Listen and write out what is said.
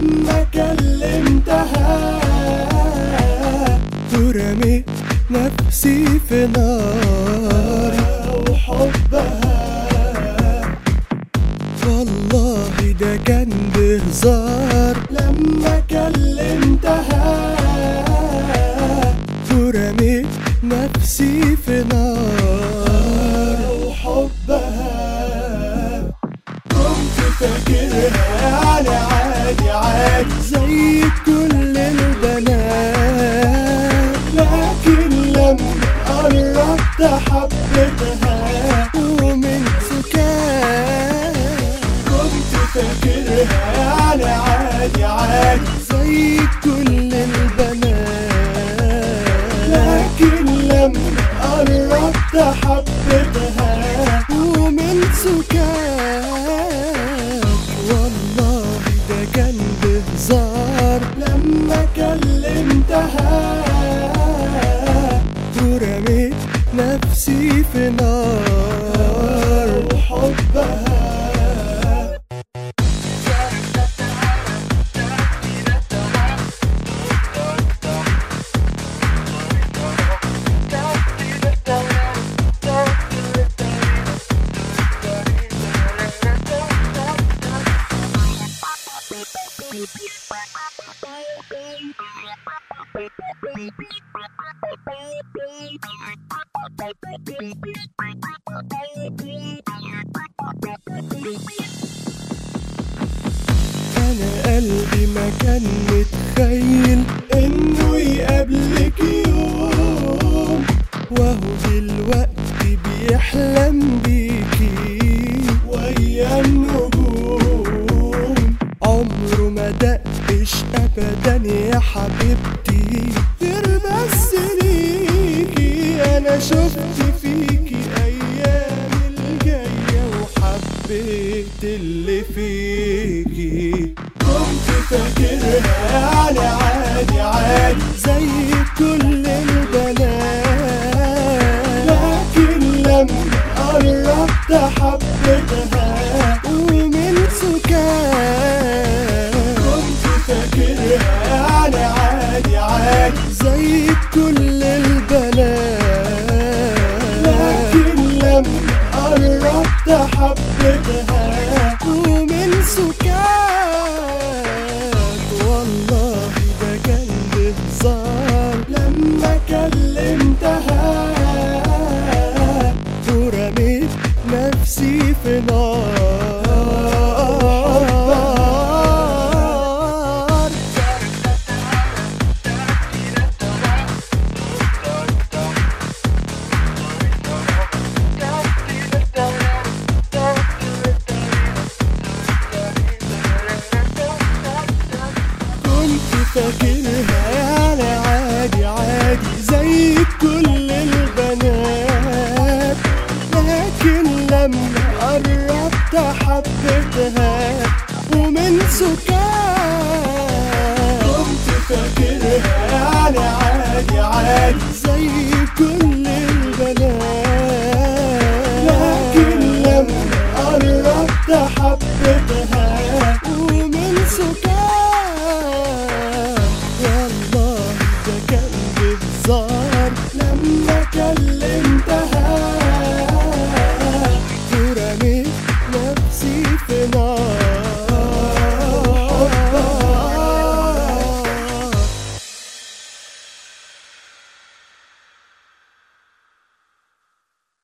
لما كلمتها ورميت نفسي في نار وحبها. والله ده كان بهزار لما كلمتها ورميت نفسي في نار وحبها. كنت فاكرها يعني عادي عادي زي كل البنات، لكن لما قربت حبيتها ومن سكات. كنت فاكرها يعني عادي عادي زي كل البنات، لكن لما قربت حبيتها ومن سكات. والله ده كان بهزار لما كلمتها ورميت نفسي في نار وحبها. أنا قلبي ما كان متخيل إنه يقابلك يوم، وهو دلوقتي بيحلم بيكي ويا النجوم. عمره ما دقش أبدا يا حبيبتي غير بس ليكي. أنا شفت فيكي أيام الجاية وحبيت اللي فيكي. كنت فاكرها يعني عادي عادي زي كل البنات، لكن لما قربت حبيتها ومن سكات. كنت فاكرها يعني عادي عادي زي كل البنات، لكن لما قربت حبيتها ومن سكات. والله ده كان بهزار لما كلمتها ورميت نفسي في نار. فاكرها يعني عادي عادي زي كل البنات، لكن لما قربت حبيتها ومن سكات. كنت فاكرها يعني عادي عادي زي كل البنات، لكن لما قربت حبيتها